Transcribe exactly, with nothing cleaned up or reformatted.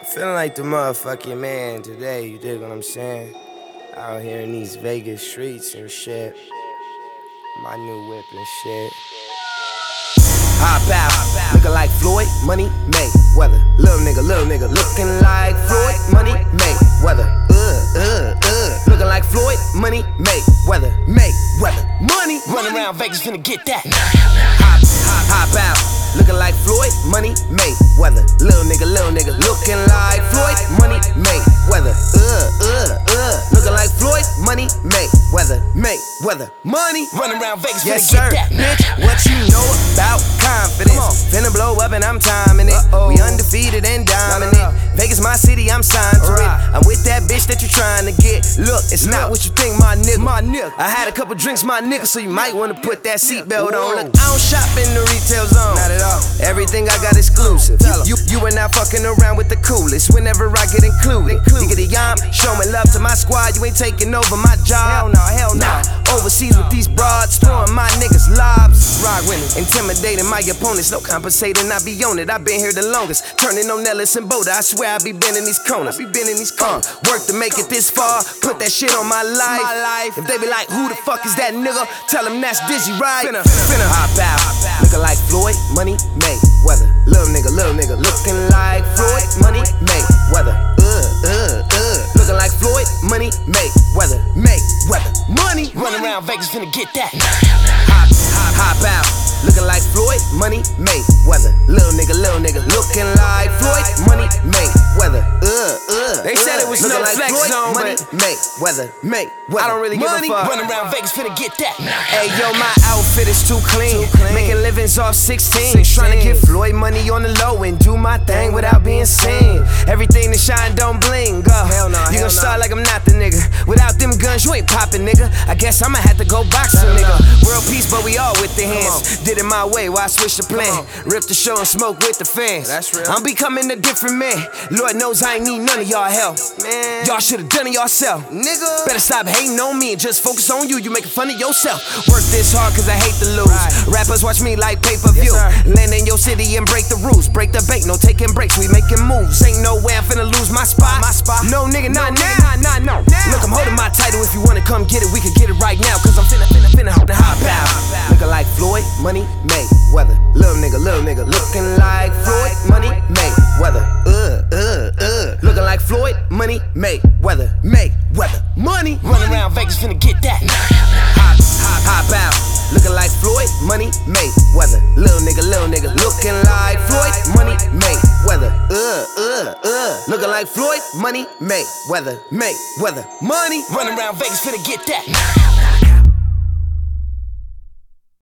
Feeling like the motherfucking man today, you dig what I'm saying? Out here in these Vegas streets and shit. My new whip and shit. Hop out, looking like Floyd, money, Mayweather. Little nigga, little nigga, looking like Floyd, money, Mayweather. Uh, uh, uh. Looking like Floyd, money, Mayweather, Mayweather. Money, running around Vegas finna get that. Hop, hop, hop out, looking like Floyd, money, Mayweather. Little nigga, little nigga, looking like Floyd, money, Mayweather. Uh, uh, uh. Looking like Floyd, money, Mayweather, Mayweather. Money, running around Vegas finna yes, get that. Bitch, what you know about confidence? Finna blow up and I'm timing it. Uh-oh. We undefeated and dominant. No, no, no. Vegas my city, I'm signed to right. it. I'm with that bitch that you trying to get. Look, it's Look. not what you think, my nigga. my nigga. I had a couple drinks, my nigga, so you might wanna put that seatbelt on. Look, I don't shop in the retail zone. Not at all. Everything I got exclusive. You, you, you are not fucking around with the coolest. Whenever I get included, you get a yam, showing love to my squad. You ain't taking over my job. Hell no, hell no. Nah. Overseas with these broads, throwing my niggas lobs. Rock winning, intimidating my opponents. No compensating, I be on it. I been here the longest. Turning on Nellis and Boda. I swear I be bending these corners. I be bending these corners. Uh, work to make it this far. Put that shit on my life. my life. If they be like, who the fuck is that nigga? Tell them that's Dizzy, right? Finna, finna hop out. Looking like Floyd, money, Mayweather. Little nigga, little nigga, looking like Floyd, money, Mayweather. Uh, uh, uh. Looking like Floyd, money, Mayweather, Mayweather. Money, running around Vegas finna get that. Hop, hop, hop out. Looking like Floyd, money, Mayweather. Little nigga, little nigga, looking like Floyd, money, Mayweather. Uh, uh. They said it was no like flex Floyd, zone, money, Mayweather, Mayweather. I don't really give money, a fuck. Running around Vegas finna get that. Hey yo, my outfit is too clean. Too clean. Making livings off sixteen. Trying to get Floyd money on the low and do my thing without being seen. Everything that shine don't bling. Go. Hell no, you gon' start like I'm not the nigga. Without them guns, you ain't poppin', nigga. I guess I'ma have to go box some nigga. World peace, but we all with the hands. Did it my way, why I switch the plan? Rip the show and smoke with the fans. That's real. I'm becoming a different man. Lord knows I ain't need none of y'all help. Man, y'all should've done it yourself, nigga. Better stop hating on me and just focus on you. You making fun of yourself. Work this hard cause I hate to lose. Right. Rappers watch me like pay-per-view. Yes, land in your city and break the rules. Break the bank, no taking breaks. We making moves. Ain't no way I'm finna lose my spot. My spot. No nigga, not no, now. Nigga, not, not, no. Now. Look, I'm holding my title. If you wanna come get it, we can get it right now. Cause I'm finna, finna, finna, finna hop out. Looking like Floyd, money, Mayweather. Little nigga, little nigga, looking like Floyd, money, Mayweather. Uh, uh, uh. Looking like Floyd, money, Mayweather, Mayweather. Money, running around Vegas finna get that. Hop, hop, hop out. Looking like Floyd, money, Mayweather. Little nigga, little nigga, looking like Floyd, money, Mayweather. Uh, uh, uh. Looking like Floyd, money, Mayweather, Mayweather. Money, running around Vegas finna get that.